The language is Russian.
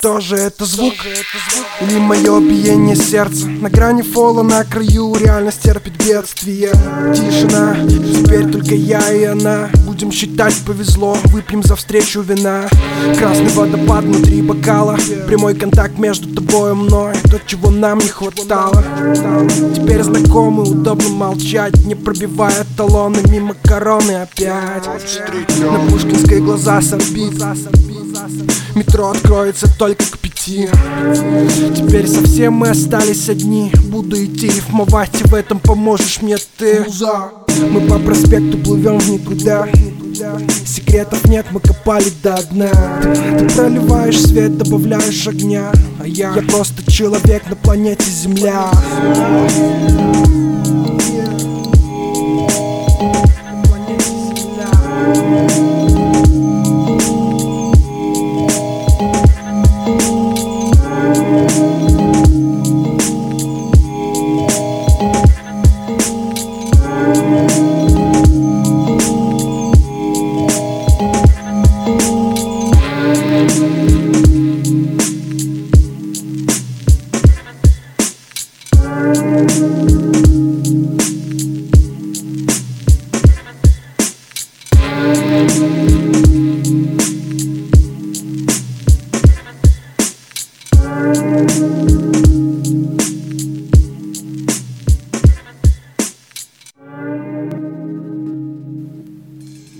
Кто же это звук? Или мое биение сердца? На грани фола, на краю реальность терпит бедствие. Тишина, теперь только я и она. Будем считать, повезло, выпьем за встречу вина. Красный водопад внутри бокала, прямой контакт между тобой и мной. То, чего нам не хватало. Теперь знакомы, удобно молчать, не пробивая талоны мимо короны опять. На Пушкинской глаза с орбит. Метро откроется только к 5. Теперь совсем мы остались одни. Буду идти рифмовать, и в этом поможешь мне ты. Мы по проспекту плывем в никуда. Секретов нет, мы копали до дна. Ты проливаешь свет, добавляешь огня, а я просто человек на планете Земля.